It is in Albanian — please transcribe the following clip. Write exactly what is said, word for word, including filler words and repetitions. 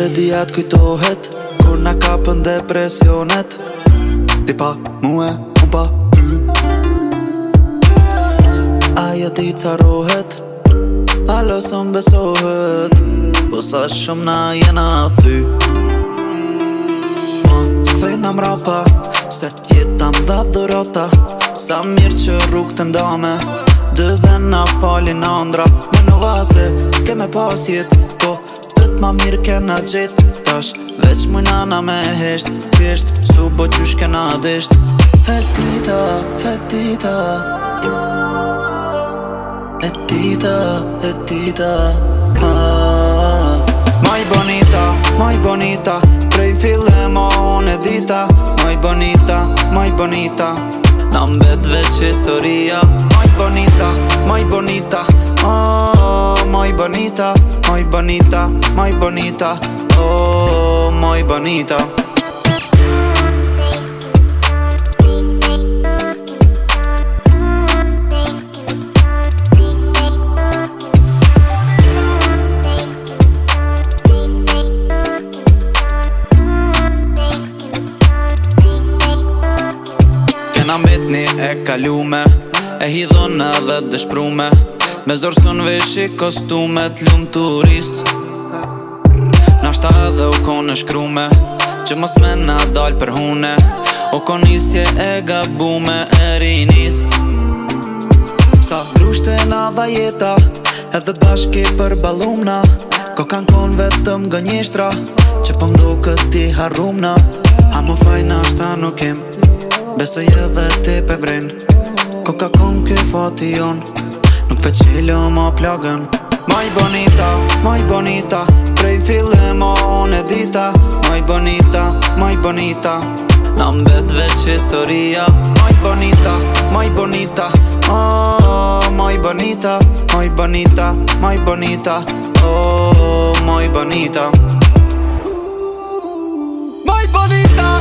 e dhja t'kujtohet kur na kapën depresionet. Ti pa mua, un pa ty. Ajo ti carohet, alo s'm besohet, po sa shumë na jena thy. Ma s'kthejna mrapa, se jeta m'dha dhurata. Sa mirë që rrug të ndame, dëve na falin andra. Me në vase, s'ke me pas jet, po tët ma mirë kena gjet. Tash, veç mujnana me hesht, thjesht, su bo qysh kena desht. Hetita, hetita, hetita, hetita, ah. Maj bonita, maj bonita, prej fille ma unë e dita. Maj bonita, maj bonita, na mbet veç historia. Maj bonita, maj bonita, oh, maj bonita, maj bonita, maj bonita, oh, maj bonita. Kena mitni e kalume, e hidhon edhe dëshprume. Me zorsun veshi kostume t'lum turist. Nashta edhe u konë shkrume, që mos me na dal për hune. O konisje e gabume e rinis. Sa grushte na dha jeta, edhe bashki për balumna. Ko kan kon vetëm gënjeshtra, që po mdo këti harrumna. A mu fajna shta nuk kem, besoj edhe ti pe vren. Ko ka kon ky fati jon, nuk pe qilo ma plagën. Maj bonita, maj bonita, prej fille ma unë e dita. Maj bonita, maj bonita, na mbet veç historia. Maj bonita, maj bonita, oh, maj bonita, maj bonita, maj bonita, oh, maj bonita. Maj bonita.